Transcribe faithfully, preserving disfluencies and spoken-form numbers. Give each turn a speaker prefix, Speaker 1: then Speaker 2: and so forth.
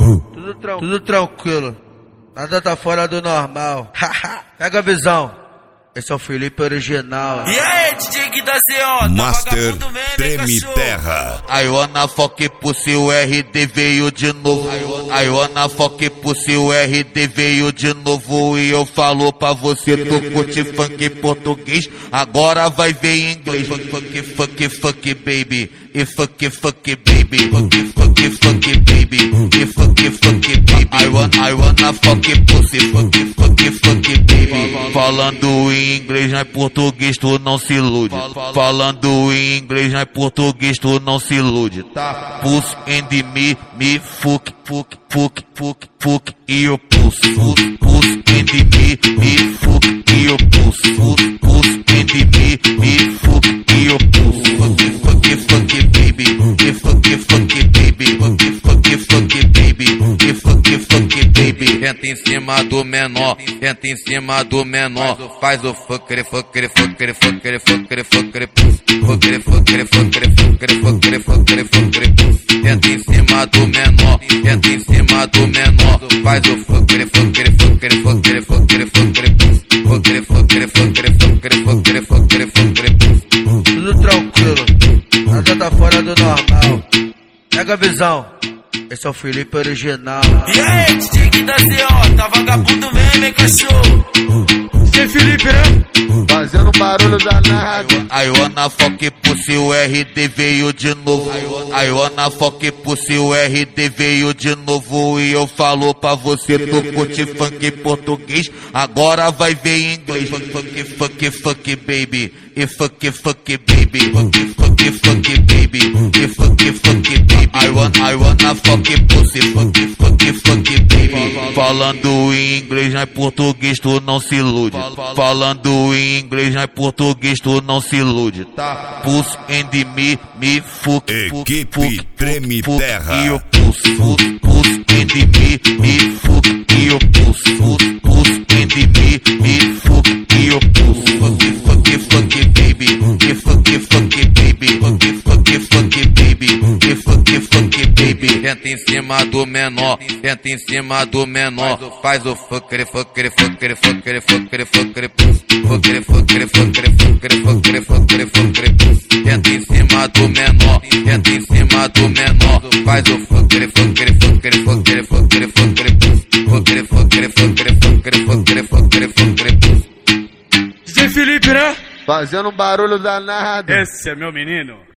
Speaker 1: Tudo, tran tudo tranquilo, nada tá fora do normal. Pega a visão, esse é o Felipe original.
Speaker 2: E aí, D J Gui da Z O,
Speaker 3: Master Treme Terra.
Speaker 4: I wanna fuck pussy, o R D veio de novo. I wanna fuck pussy, o R D veio de novo. E eu falo pra você, tu curte funk português, agora vai ver em inglês. Funk, funk, funk, baby. E funk, funk, baby. Funk, funk, funk, baby. E funk, funk, baby. I wanna, I wanna fuck pussy. Funk, funk, funk, baby. Falando em inglês, não é português, tu não se ilude. Falando em inglês, não é português, tu não se ilude, tá? Puss and me, me, fuck, fuck, fuck, fuck, fuck, e eu pussy. Puss and me, me, fuck, e eu pussy. Puss and me, me, fuck, e eu pussy. Fuck, fuck, fuck, baby. E fuck, fuck, baby. Fuck, fuck, fuck, baby. E fuck, fuck, baby. Entra em cima do menor, entra em cima do menor. Faz o fucker, fucker, fucker, fucker, fucker, fucker, puss. Fucker, fucker, fucker, fucker, fucker, fucker, fucker, puss. Entra em cima do menor, entra em cima do menor. Faz o fucker, fucker, fucker, fucker, fucker, fucker, puss. Fucker, fucker, fucker, fucker, fucker, fucker, fucker, puss.
Speaker 1: Tudo tranquilo, nada tá fora do normal. Pega a visão, esse é o Felipe original.
Speaker 2: E aí, D J Gui da Z O, tá vagabundo mesmo, hein, cachorro?
Speaker 1: Esse Felipe, né?
Speaker 5: Fazendo barulho danado.
Speaker 4: I wanna fuck pussy, o R D veio de novo. I wanna fuck pussy, o R D veio de novo. E eu falo pra você, tu curte funk português, agora vai ver em inglês. Funk, funk, funk, baby. E funk, funk, baby. Funk, funk, funk, baby. E funk, funk, baby. I wanna, I wanna fuck pussy. Funk, funk, funk, baby. Falando em inglês, não é português, tu não se ilude. Falando em inglês, não é português, tu não se ilude, tá? Puss and me, me, fuck, fuck,
Speaker 3: Equipe
Speaker 4: fuck,
Speaker 3: Treme
Speaker 4: fuck,
Speaker 3: Terra.
Speaker 4: e eu puss, puss, puss and me, me, fuck, e eu puss, puss, puss and me, me, fuck, e eu puss. Fuck, fuck, fuck, baby. E fuck, fuck, baby. Fuck, fuck, fuck, baby. E fuck, fuck, baby. Entra em cima do menor, entra em cima do menor. Faz o fucker, fucker, fucker, fucker, fucker, fucker, puss. Fucker, fucker, fucker, fucker, fucker, fucker, fucker, puss. Entra em cima do menor, entra em cima do menor. Faz o fucker, fucker, fucker, fucker, fucker, fucker, puss. Fucker, fucker, fucker, fucker, fucker, fucker, fucker, puss.
Speaker 1: D J Felipe, né?
Speaker 5: Fazendo barulho danado.
Speaker 6: Esse é meu menino.